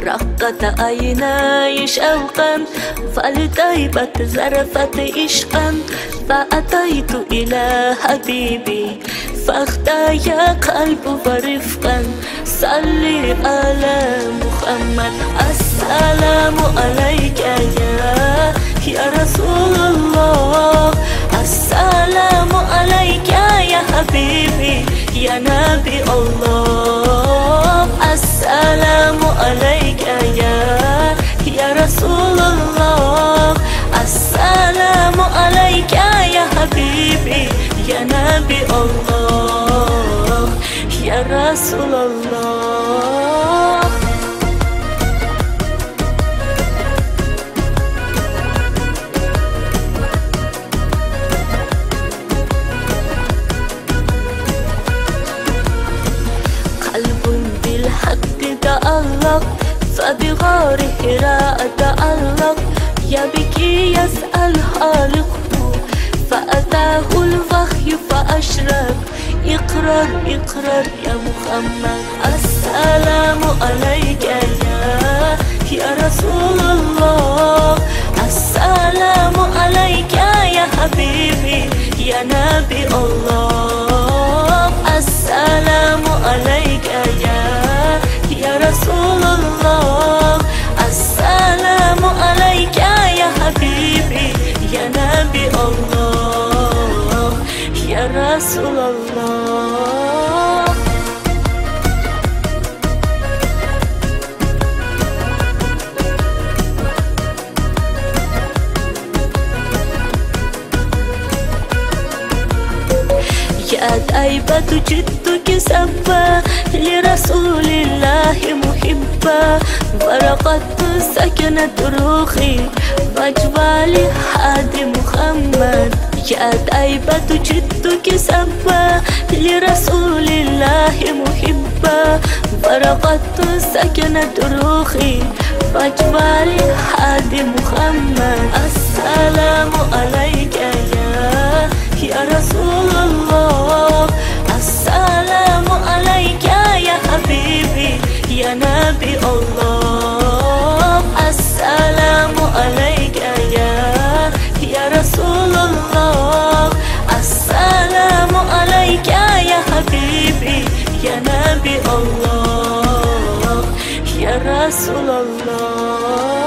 رقت عيناي شوقا فالتيبت زرفت عشقا فأتيت إلى حبيبي فاختايا قلب ورفقا صلي على محمد السلام عليك يا رسول الله السلام عليك يا حبيبي يا نبي الله السلام عليك يا رسول الله السلام عليك يا حبيبي يا نبي الله يا رسول الله قلب بالحق تألق فبغار حراء تألق يبكي يسأل خالقه فأتاه الوحي فأشرق اقرر اقرر يا محمد السلام عليك يا رسول الله السلام عليك يا حبيبي يا نبي الله السلام عليك يا رسول الله السلام عليك يا حبيبي يا نبي الله يا رسول الله يا طيبة جدك سبا لرسول الله محبا ورقت سكنت روحي وجوال حاد محمد يا طيبة جدك سبا لرسول الله محبا ورقت سكنت روحي وجوال حاد محمد السلام عليك يا رسول الله السلام عليك يا حبيبي يا نبي الله السلام عليك يا رسول الله السلام عليك يا حبيبي يا نبي الله يا رسول الله